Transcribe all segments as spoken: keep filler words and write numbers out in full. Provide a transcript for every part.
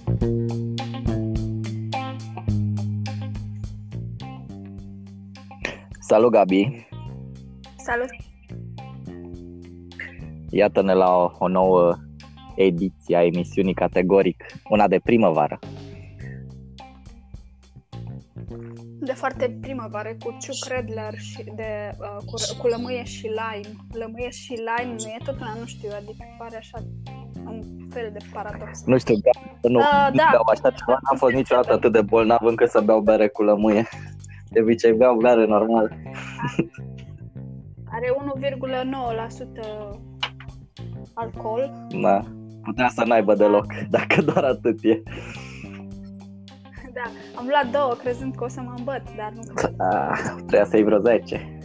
Salut, Gabi! Salut! Iată-ne la o, o nouă ediție a emisiunii Categoric, una de primăvară. De foarte primăvară, cu ciucredler și de, uh, cu, cu lămâie și lime. Lămâie și lime nu e tot una, nu știu, adică pare așa un fel de paradox. Nu știu, nu, Uh, nu da. beau așa ceva, n-am fost niciodată atât de bolnav încât să beau bere cu lămâie. De obicei beau bere normal. Are unu virgulă nouă la sută alcool. Da, putea să n-aibă deloc, dacă doar atât e. Da, am luat două crezând că o să mă îmbăt, dar nu. Ah, trebuia să iei vreo zece.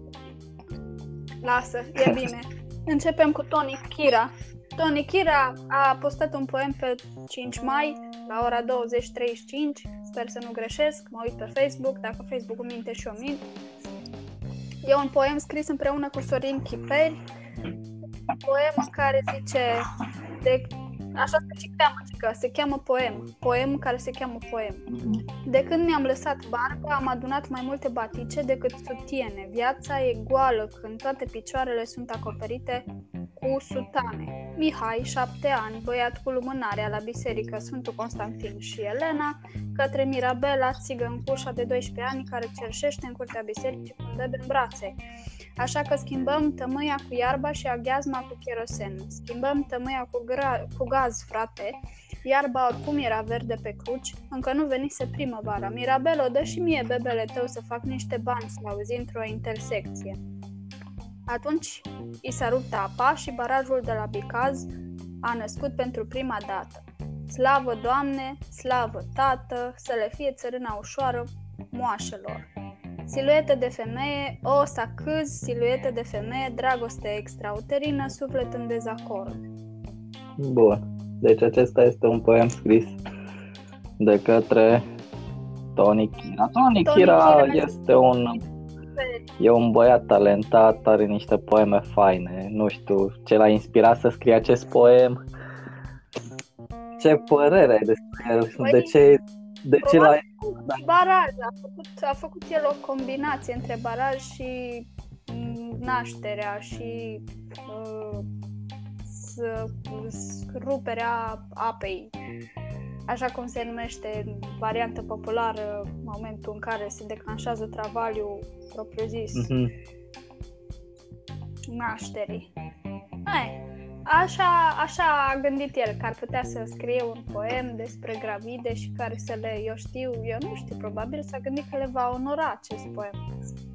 Lasă, e bine. Începem cu Tony Kira. Tony Kira a postat un poem pe cinci mai la ora douăzeci treizeci și cinci. Sper să nu greșesc, mă uit pe Facebook, dacă Facebook-ul minte și eu mint. E un poem scris împreună cu Sorin Chiperi. Un poem care zice, de, așa se cheamă, că se cheamă poem. Poem care se cheamă poem. De când mi-am lăsat barba, am adunat mai multe batice decât sutiene. Viața e goală când toate picioarele sunt acoperite cu sutane. Mihai, șapte ani, băiat cu lumânarea la biserică Sfântul Constantin și Elena, către Mirabela, țigăn cu ușa de doisprezece ani care cerșește în curtea bisericii cu un bebe în brațe. Așa că schimbăm tămâia cu iarba și aghiazma cu cherosen. Schimbăm tămâia cu, gra- cu gaz, frate. Iarba oricum era verde pe cruci, încă nu venise primăvara. Mirabelo, dă și mie bebele tău să fac niște bani, să auzi într-o intersecție. Atunci i s-a rupt apa și barajul de la Bicaz a născut pentru prima dată. Slavă, Doamne, slavă, Tată, să le fie țărâna ușoară moașelor. Siluetă de femeie, o să câzi, siluetă de femeie, dragoste extrauterină, suflet în dezacord. Bun, deci acesta este un poem scris de către Tony Kira. Tony, Tony Kira Kira este un, e un băiat talentat, are niște poeme faine. Nu știu ce l-a inspirat să scrie acest poem. Ce părere ai despre el? Păi, de ce, de ce l-ai... Baraj, a făcut, a făcut el o combinație între baraj și m, nașterea și uh, s- ruperea apei, așa cum se numește în variantă populară momentul în care se declanșează travaliul propriu-zis, Mm-hmm. nașterii. Hai. Așa, așa a gândit el, că ar putea să scrie un poem despre gravide și care să le, eu știu, eu nu știu, probabil s-a gândit că le va onora acest poem.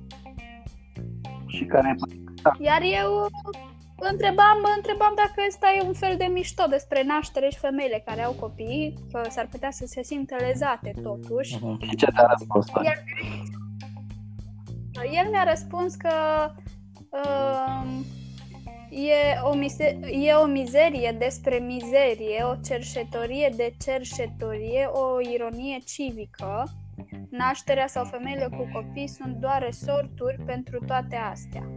Și care... Iar eu întrebam, întrebam dacă ăsta e un fel de mișto despre naștere și femeile care au copii, că s-ar putea să se simtă lezate totuși. Mm-hmm. Și ce te-a răspuns? El, el mi-a răspuns că... Uh, E o, mise- e o mizerie despre mizerie, o cerșetorie de cerșetorie, o ironie civică. Nașterea sau femeile cu copii sunt doar resorturi pentru toate astea.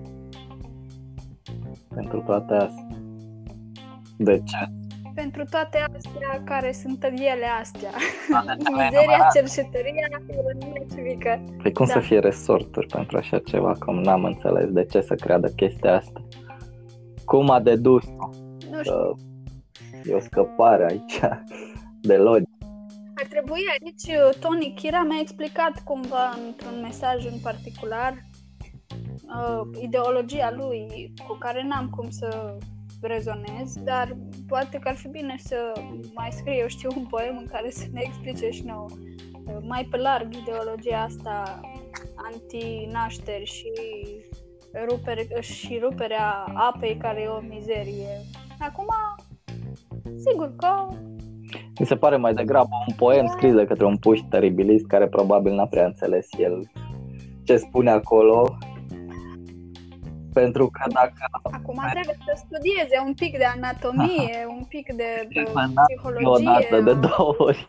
Pentru toate astea. De ce? Pentru toate astea care sunt ele astea. Toate Mizeria, cerșetoria, ironie civică. Păi cum Da. să fie resorturi pentru așa ceva? Cum n-am înțeles de ce să creadă chestia asta. Cum a dedus Nu știu. că e o scăpare aici de logică? Ar trebui aici, Tony Kira mi-a explicat cumva într-un mesaj în particular uh, ideologia lui cu care n-am cum să rezonez, dar poate că ar fi bine să mai scrie, eu știu, un poem în care să ne explice și nouă uh, mai pe larg ideologia asta anti-nașteri și, rupere, și ruperea apei care e o mizerie. Acum, sigur că Mi se pare mai degrabă un poem scris de către un puș teribilist care probabil n-a prea înțeles el ce spune acolo. Pentru că dacă... Acum trebuie să studieze un pic de anatomie, un pic de psihologie. O dată, de două ori.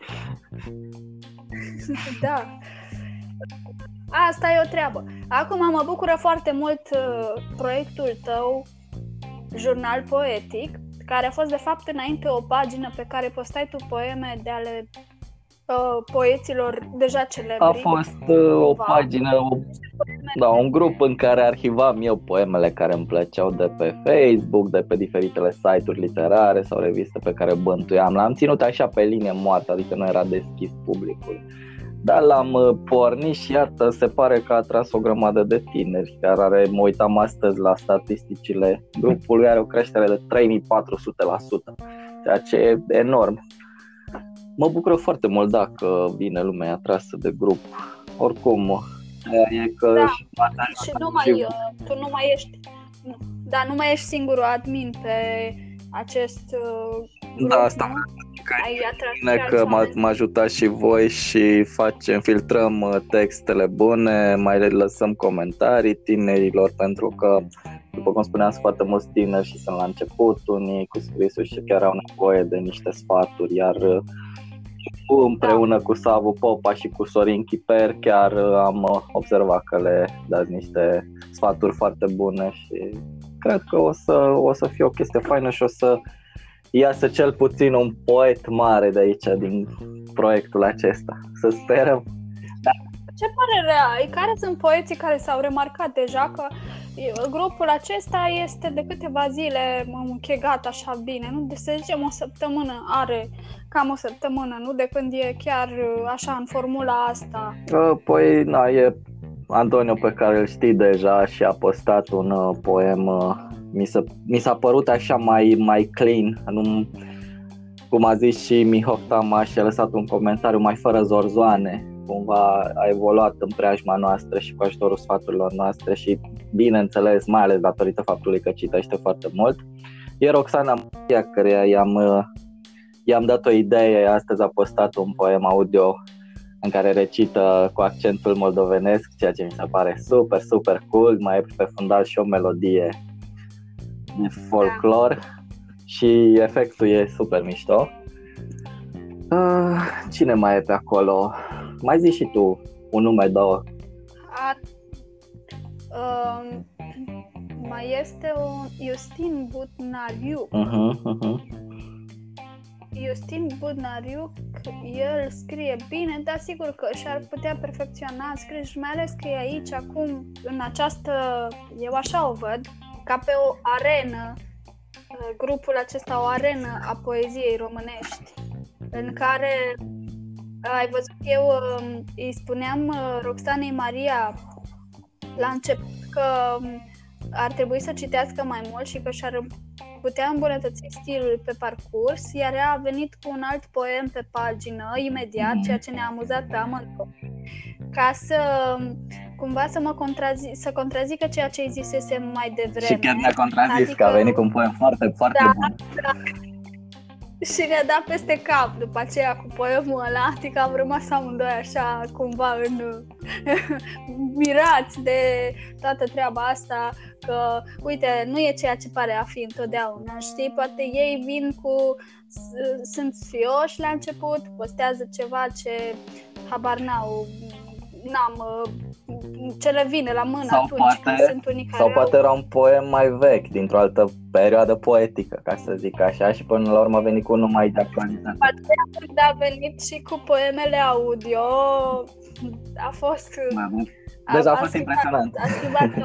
Da. Asta e o treabă. Acum mă bucură foarte mult uh, proiectul tău, Jurnal Poetic, care a fost de fapt înainte o pagină pe care postai tu poeme de ale uh, poeților deja celebri. A fost uh, o pagină, o, da, un grup în care arhivam eu poemele care îmi plăceau de pe Facebook, de pe diferitele site-uri literare sau reviste pe care bântuiam. L-am ținut așa pe linie moartă, adică nu era deschis publicului. Dar l-am pornit și iată, se pare că a atras o grămadă de tineri, care mă uitam astăzi la statisticile grupului, are o creștere de trei mii patru sute la sută, ceea ce e enorm. Mă bucură foarte mult dacă vine lumea atrasă de grup. Oricum, e că da. și, și nu mai, și... tu nu mai ești, nu, da, nu mai ești singurul admin pe acest uh, grup, da, asta nu? Bine că mă ajutați și voi și facem, filtrăm textele bune, mai le lăsăm comentarii tinerilor, pentru că, după cum spuneam, sunt foarte mulți tineri și sunt la început, unii cu scrisul și chiar au nevoie de niște sfaturi, iar împreună cu Savu Popa și cu Sorin Chiper chiar am observat că le dați niște sfaturi foarte bune și cred că o să, o să fie o chestie faină și o să iasă cel puțin un poet mare de aici, din proiectul acesta. Să sperăm. Da. Ce părere ai? Care sunt poeții care s-au remarcat deja că grupul acesta este de câteva zile închegat așa bine, nu? De să zicem o săptămână, are cam o săptămână, nu? De când e chiar așa în formula asta. Păi, na, e Antonio pe care îl știi deja și a postat un uh, poem, uh, mi, s-a, mi s-a părut așa mai, mai clean, nu, cum a zis și Mihov Tama și a lăsat un comentariu mai fără zorzoane, cumva a evoluat în preajma noastră și cu ajutorul sfaturilor noastre și bineînțeles, mai ales datorită faptului că citește foarte mult. E Roxana Maria, care i-am, uh, i-am dat o idee, astăzi a postat un poem audio în care recită cu accentul moldovenesc, ceea ce mi se pare super, super cool. Mai e pe fundal și o melodie de folclor și efectul e super mișto. Uh, cine mai e pe acolo? Mai zici și tu un nume, două. A, uh, mai este un Iustin Budnariuc. Uh-huh, uh-huh. Iustin Budnariuc, el scrie bine, dar sigur că și-ar putea perfecționa scris și mai ales că e aici acum, în această, eu așa o văd, ca pe o arenă, grupul acesta o arenă a poeziei românești, în care, ai văzut, eu îi spuneam Roxanei Maria la început că ar trebui să citească mai mult și că și-ar putea îmbunătăți stilul pe parcurs, iar ea a venit cu un alt poem pe pagină imediat, ceea ce ne-a amuzat pe amândouă, ca să cumva să mă contrazi- să contrazică ceea ce îi zisesem mai devreme. Și chiar ne-a contrazis, adică, că a venit cu un poem foarte, foarte da, bun. Da. Și ne-a dat peste cap după aceea cu poemul ăla, adică am rămas amândoi așa cumva în mirați de toată treaba asta, că uite, nu e ceea ce pare a fi întotdeauna, știi? Poate ei vin cu, sunt sfioși la început, postează ceva ce habar n-au, n-am, ce le vine la mână sau atunci poate, când sunt unii care sau poate au... era un poem mai vechi, dintr-o altă perioadă poetică, ca să zic așa, și până la urmă a venit cu unul mai de actualitate. Poate când a venit și cu poemele audio, a fost... Deci a, a fost impresionant. A schimbat.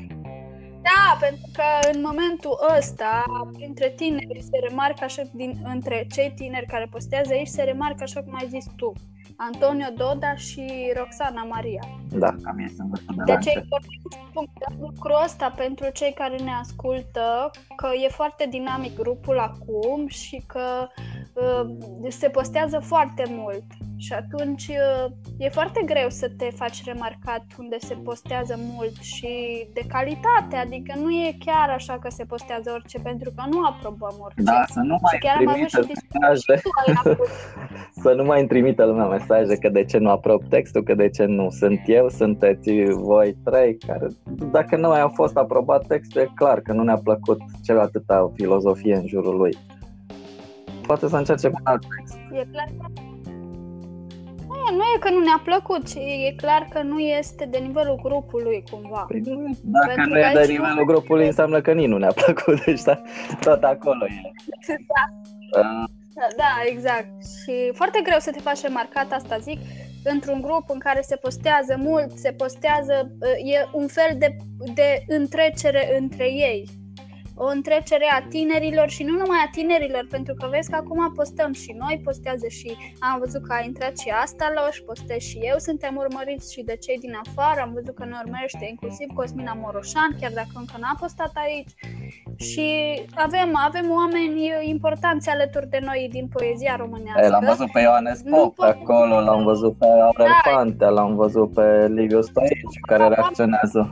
Da, pentru că în momentul ăsta, printre tineri, se remarcă așa, din, între cei tineri care postează aici, se remarcă așa cum ai zis tu, Antonio Doda și Roxana Maria. Da, cam este în vârstă de Deci e important să spun lucrul ăsta pentru cei care ne ascultă, că e foarte dinamic grupul acum și că uh, se postează foarte mult. Și atunci uh, e foarte greu să te faci remarcat unde se postează mult și de calitate, adică nu e chiar așa că se postează orice, pentru că nu aprobăm orice. Da, să nu mai trimită mesaje, să nu mai trimită lumea mesaje că de ce nu aprob textul, că de ce nu. Sunt eu, sunteți voi trei care, dacă nu mai a fost aprobat textul, e clar că nu ne-a plăcut cel atâta filozofie în jurul lui. Poate să încerce cu alt text. E clar că Nu, nu e că nu ne-a plăcut, ci e clar că nu este de nivelul grupului cumva. Păi, dacă Pentru nu e de nivelul nu... grupului, înseamnă că nici nu ne-a plăcut, deci tot acolo e. Da. Uh. Da, exact. Și foarte greu să te faci remarcat, asta zic, într-un grup în care se postează mult, se postează, e un fel de, de întrecere între ei. O întrecere a tinerilor și nu numai a tinerilor, pentru că vezi că acum postăm și noi, postează și am văzut că a intrat și Astaloș, postez și eu, suntem urmăriți și de cei din afară, am văzut că ne urmărește inclusiv Cosmina Moroșan, chiar dacă încă n-a postat aici. Și avem, avem oameni importanți alături de noi din poezia românească. E, l-am văzut pe Ioanes Pop pe acolo, l-am văzut pe Aurel da. Pantea, l-am văzut pe Liviu Stoici, care reacționează.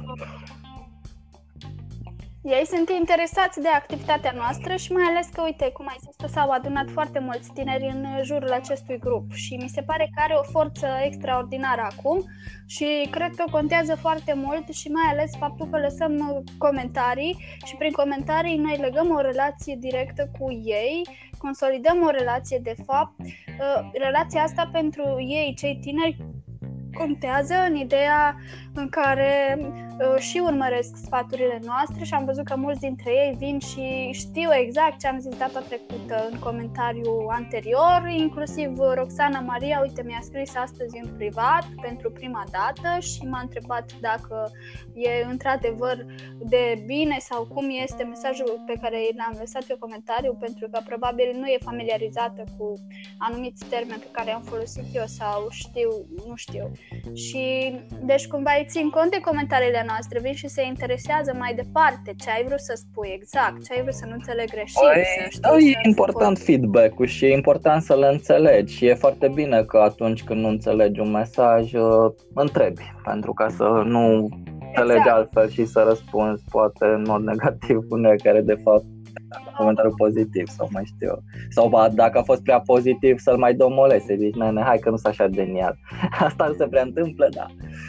Ei sunt interesați de activitatea noastră și mai ales că, uite, cum ai zis, s-au adunat foarte mulți tineri în jurul acestui grup și mi se pare că are o forță extraordinară acum și cred că contează foarte mult și mai ales faptul că lăsăm comentarii și prin comentarii noi legăm o relație directă cu ei, consolidăm o relație de fapt. Relația asta pentru ei, cei tineri, contează în ideea în care uh, și urmăresc sfaturile noastre și am văzut că mulți dintre ei vin și știu exact ce am zis data trecută în comentariu anterior, inclusiv Roxana Maria, uite, mi-a scris astăzi în privat pentru prima dată și m-a întrebat dacă e într-adevăr de bine sau cum este mesajul pe care l-am lăsat eu comentariu, pentru că probabil nu e familiarizată cu anumiți termeni pe care am folosit eu sau știu, nu știu. Și deci cumva îi țin cont de comentariile noastre, vin și se interesează mai departe ce ai vrut să spui exact, ce ai vrut să nu înțeleg greșit. Păi, da, e important feedback-ul și e important să le înțelegi și e foarte bine că atunci când nu înțelegi un mesaj, uh, întrebi, pentru ca să nu înțelegi exact. Altfel și să răspunzi poate în mod negativ unele care de fapt comentariu pozitiv sau mai știu eu. Sau dacă a fost prea pozitiv să-l mai domolezi, să zici, nene, hai că nu s așa genial. Asta nu se prea întâmplă, da.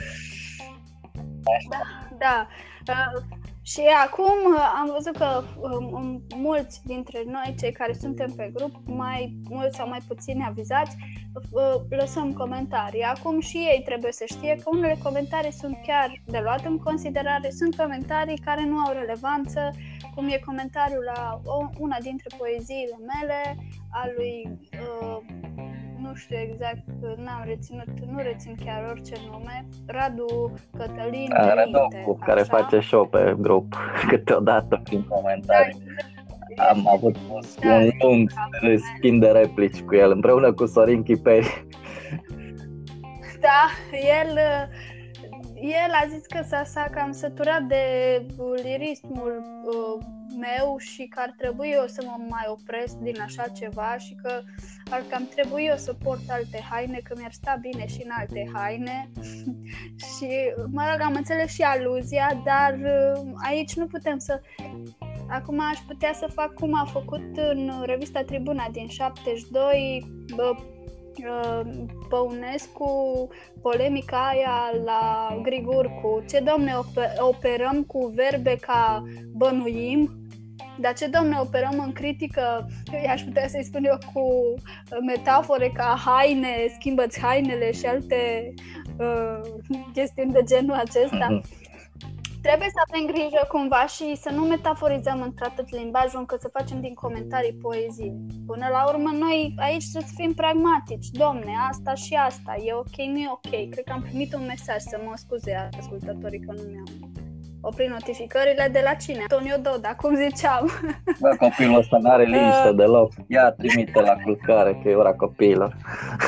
Da, da. Uh, și acum am văzut că um, mulți dintre noi, cei care suntem pe grup, mai mulți sau mai puțini avizați, uh, lăsăm comentarii. Acum și ei trebuie să știe că unele comentarii sunt chiar de luat în considerare, sunt comentarii care nu au relevanță, cum e comentariul la o, una dintre poeziile mele, a lui, uh, nu știu exact, n-am reținut, nu rețin chiar orice nume, Radu Cătălin a, Radu, care așa. Face show pe grup câteodată prin comentarii. Da, am avut da, un lung schimb de replici cu el, împreună cu Sorin Chiperi. Da, el... El a zis că s-a, s-a cam săturat de lirismul uh, meu și că ar trebui eu să mă mai opresc din așa ceva și că ar cam trebui eu să port alte haine, că mi-ar sta bine și în alte haine. Și, mă rog, am înțeles și aluzia, dar uh, aici nu putem să... Acum aș putea să fac cum a făcut în revista Tribuna din șaptezeci și doi, uh, Păunescu, polemica aia la Grigurcu, ce domne operăm cu verbe ca bănuim, dar ce domne operăm în critică, i-aș putea să-i spun eu cu metafore ca haine, schimbă-ți hainele și alte uh, chestiuni de genul acesta. Trebuie să avem grijă cumva și să nu metaforizăm într-atât limbajul încât să facem din comentarii poezie. Până la urmă, noi aici să fim pragmatici. Domne, asta și asta, e ok, nu e ok. Cred că am primit un mesaj, să mă scuze ascultătorii că nu mi-am oprit notificările de la cine? Antonio Doda, cum ziceam. Bă, copilul ăsta n-are liniște deloc. Ia trimite la culcare, că e ora copiilor.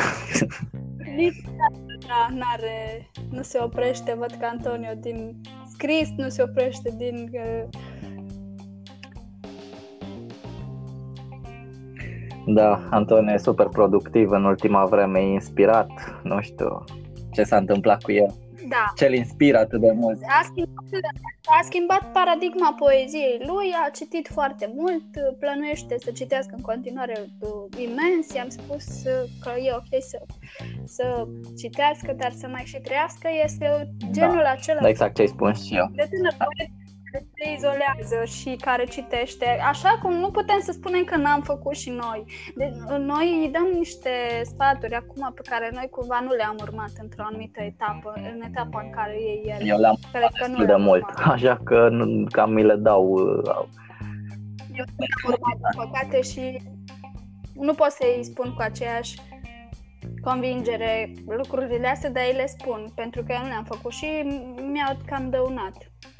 Da, n-are, nu se oprește, văd că Antonio din scris nu se oprește din... Uh... Da, Antonio e super productiv în ultima vreme, e inspirat, nu știu ce s-a întâmplat cu el. Da. Ce-l inspiră atât de mult? A schimbat, a schimbat paradigma poeziei lui, a citit foarte mult, plănuiește să citească în continuare uh, imens. I-am spus uh, că e ok să, să citească, dar să mai și trăiască. Este genul da. acela da, exact ce ai spus și eu. De tânăr poet se izolează și care citește, așa cum nu putem să spunem că n-am făcut și noi. Deci, noi îi dăm niște sfaturi acum pe care noi cumva nu le-am urmat într-o anumită etapă, în etapa în care e el. Eu le-am urmat destul de mult, așa că nu, cam mi le dau. Eu le-am urmat, în păcate, și nu pot să-i spun cu aceeași convingere lucrurile astea, dar ei le spun, pentru că eu nu le-am făcut și mi-au cam dăunat.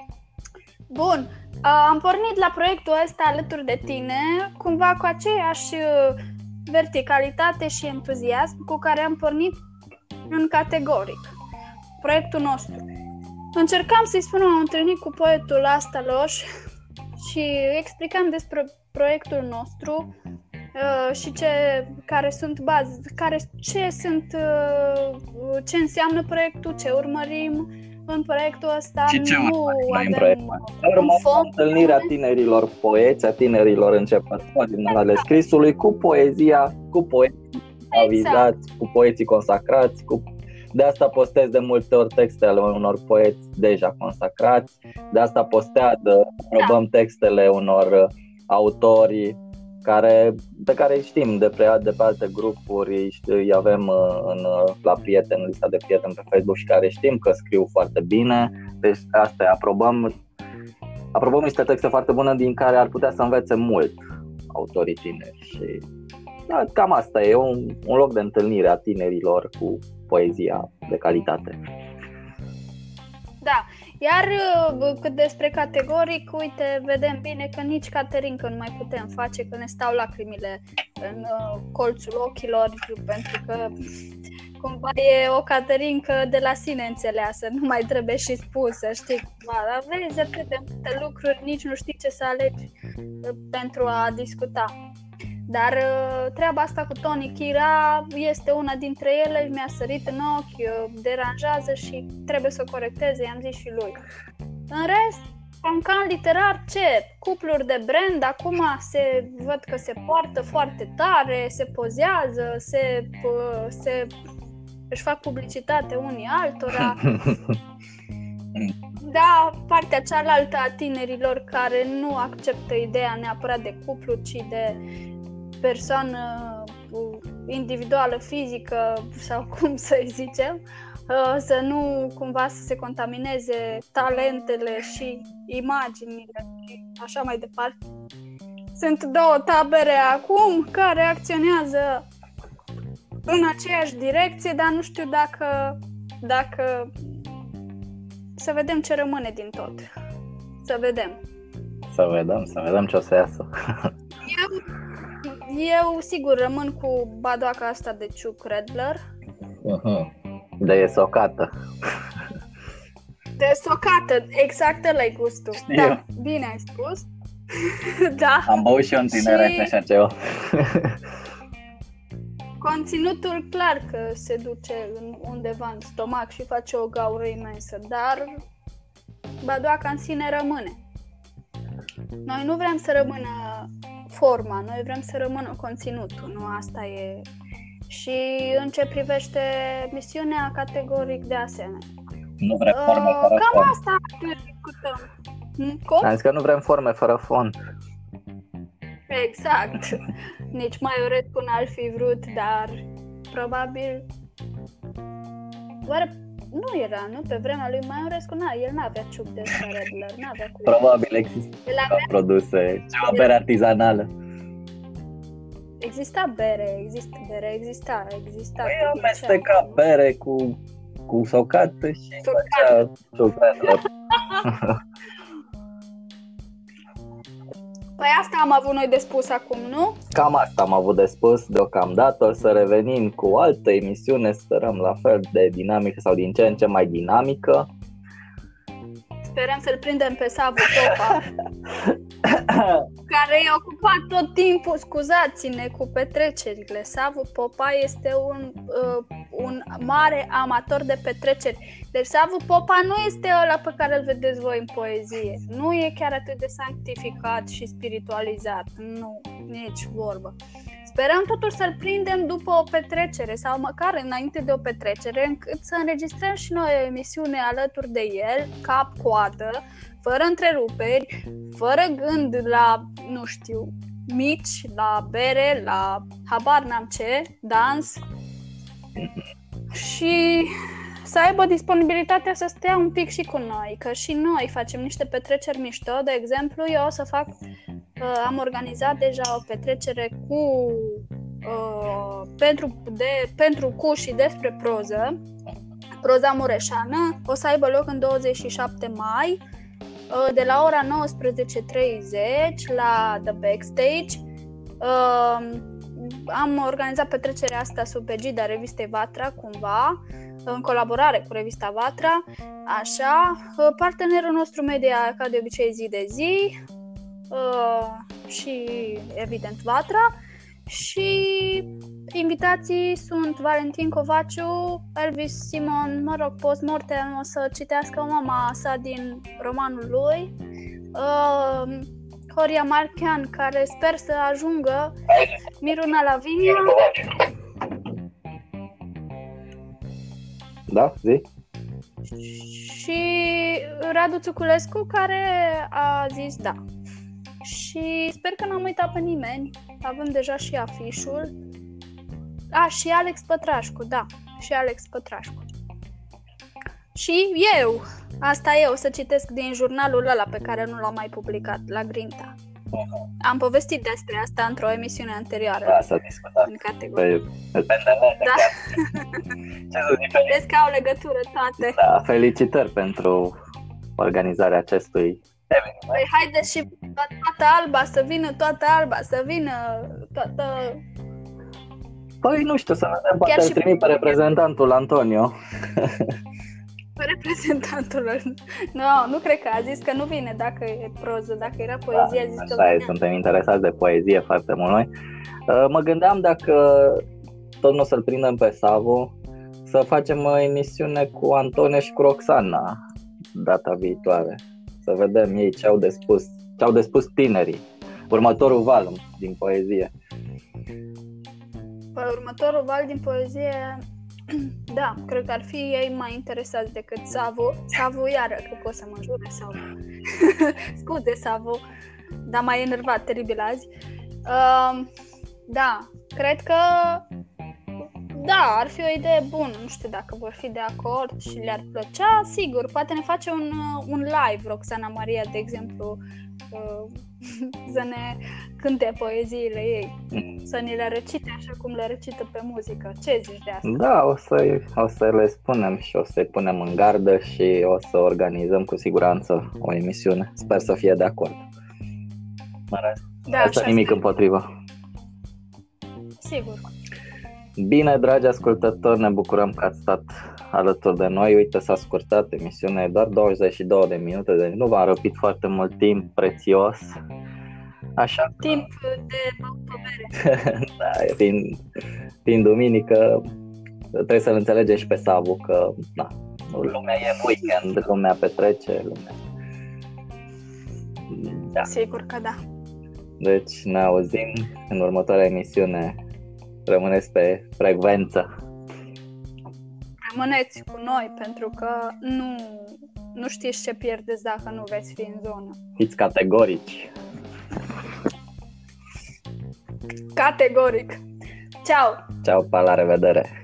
Bun, am pornit la proiectul ăsta alături de tine, cumva cu aceeași verticalitate și entuziasm cu care am pornit în Categoric, proiectul nostru. Încercam să-i spun, am întâlnit cu poetul Asta Loș și explicam despre proiectul nostru uh, și ce, care sunt baze, care, ce sunt, uh, ce înseamnă proiectul, ce urmărim în proiectul ăsta. Și ce nu urmărim avem un fond. Întâlnirea tinerilor poeți, a tinerilor începători din ale scrisului cu poezia, cu poeții avizați, exact. Cu poeții consacrați, cu... De asta postez de multe ori textele unor poeți deja consacrați, de asta postează, probăm da. textele unor autori care, pe care îi știm de pe, de pe alte grupuri, îi avem în, la prieteni, lista de prieteni pe Facebook și care știm că scriu foarte bine. Deci asta aprobăm, aprobăm niște texte foarte bune din care ar putea să învețe mult autorii tineri și da, cam asta e un, un loc de întâlnire a tinerilor cu poezia de calitate. Da, iar cât despre Categoric, uite, vedem bine că nici Caterinca nu mai putem face, că ne stau lacrimile în colțul ochilor, pentru că cumva e o Caterinca de la sine înțeleasă, nu mai trebuie și spusă, știi? Dar vezi atât de multe lucruri, nici nu știi ce să alegi pentru a discuta. Dar treaba asta cu Tony Chira este una dintre ele, mi-a sărit în ochi, deranjează și trebuie să o corecteze, i-am zis și lui. În rest, cancan literar, ce? Cupluri de brand, acum se văd că se poartă foarte tare, se pozează, se, se își fac publicitate unii altora. Da, partea cealaltă a tinerilor care nu acceptă ideea neapărat de cuplu, ci de persoană individuală, fizică sau cum să-i zicem, să nu cumva să se contamineze talentele și imaginile și așa mai departe. Sunt două tabere acum care acționează în aceeași direcție, dar nu știu dacă, dacă să vedem ce rămâne din tot. Să vedem. Să vedem, să vedem ce o să iasă. Eu Eu, sigur, rămân cu badoaca asta de Ciuc Redler. Uh-huh. De e socată. De socată, exact ăla-i gustul. Știu. Da, bine ai spus. Da. Am băut și eu în tineret și... așa ceva. Conținutul clar că se duce în undeva în stomac și face o gaură imensă, dar badoaca în sine rămâne. Noi nu vrem să rămână forma, noi vrem să rămână conținutul, nu asta e. Și în ce privește misiunea, Categoric de asemenea. Nu vrem forme uh, fără cam fond. asta discutăm. Cum? Am zis că nu vrem forme fără fond. Exact. Nici Maiorescu n-ar fi vrut, dar probabil... Oare nu era, nu? Pe vremea lui Maiorescu, na, el n-avea ciuc de ăsta Redler, n-avea cu... Probabil există avea... produse, ceva bere artizanală. Exista bere, există bere, exista, exista. Păi amesteca bere cu, cu socată și făcea ciuc Redler. Păi asta am avut noi de spus acum, nu? Cam asta am avut de spus deocamdată. O să revenim cu o altă emisiune, sperăm la fel de dinamică sau din ce în ce mai dinamică. Sperăm să-l prindem pe Savu Popa, care e ocupat tot timpul, scuzați-ne, cu petrecerile. Savu Popa este un, uh, un mare amator de petreceri. Deci Savu Popa nu este ăla pe care îl vedeți voi în poezie. Nu e chiar atât de sanctificat și spiritualizat. Nu, nici vorbă. Sperăm totuși să-l prindem după o petrecere sau măcar înainte de o petrecere, încât să înregistrăm și noi o emisiune alături de el, cap-coadă, fără întreruperi, fără gând la, nu știu, mici, la bere, la habar n-am ce, dans și să aibă disponibilitatea să stea un pic și cu noi, că și noi facem niște petreceri mișto. De exemplu, eu o să fac, uh, am organizat deja o petrecere cu uh, pentru, de, pentru cu și despre proză, proza mureșeană, o să aibă loc în douăzeci și șapte mai, uh, de la ora nouăsprezece treizeci la The Backstage. Uh, am organizat petrecerea asta sub egida revistei Vatra, cumva, în colaborare cu revista Vatra, așa, partenerul nostru media ca de obicei Zi de Zi și evident Vatra, și invitații sunt Valentin Covaciu, Elvis Simon, mă rog, post-mortem o să citească mama sa din romanul lui, Horia Marchean, care sper să ajungă, Miruna Lavinia. Da, zi. Și Radu Țuculescu, care a zis da. Și sper că n-am uitat pe nimeni. Avem deja și afișul. A, și Alex Pătrașcu, da. Și Alex Pătrașcu. Și eu. Asta e, o să citesc din jurnalul ăla pe care nu l-am mai publicat, la Grinta. Am povestit despre asta într-o emisiune anterioară. Da, s-a discutat. În categorie. Pe, pe da. Vezi că au legătură toate. Da, felicitări pentru organizarea acestui eveniment. Păi haideți și toată Alba, să vină toată Alba, să vină toată... Păi nu știu, să vedem, poate Chiar îl și... trimit pe reprezentantul Antonio. Reprezentantul. Nu, no, nu cred că a zis că nu vine dacă e proză, dacă era poezie, da, a zis așa că e, vinea. suntem interesați de poezie foarte mult noi. Mă gândeam dacă tot nu o să-l prindem pe Savu, să facem o emisiune cu Antonio și cu Roxana data viitoare. Să vedem ei ce au de spus, ce au de spus tinerii. Următorul val din poezie. Păi următorul val din poezie... Da, cred că ar fi ei mai interesați decât Savu. Savu, iară, că pot să mă jure, Savu. Scuze, Savu, dar m-ai enervat teribil azi. Uh, da, cred că da, ar fi o idee bună. Nu știu dacă vor fi de acord și le-ar plăcea. Sigur, poate ne face un, un live, Roxana Maria, de exemplu, uh, să ne cânte poeziile ei, să ni le recite așa cum le recită pe muzică. Ce zici de asta? Da, o să, o să le spunem și o să-i punem în gardă și o să organizăm cu siguranță o emisiune. Sper să fie de acord. Da, asta nimic împotriva. Sigur. Bine, dragi ascultători, ne bucurăm că ați stat alături de noi. Uite, s-a scurtat emisiunea, e doar douăzeci și două de minute, deci nu v-am răpit foarte mult timp prețios. Așa că... Timp de băută. Da, fiind, fiind duminică, trebuie să-l înțelegeți și pe Savu că na, lumea e weekend, lumea petrece, lumea... Da. Sigur că da. Deci ne auzim în următoarea emisiune. Rămâneți pe frecvență. Rămâneți cu noi, pentru că nu, nu știți ce pierdeți dacă nu veți fi în zonă. Fiți categorici. Categoric. Ciao. Ciao, pa, la revedere.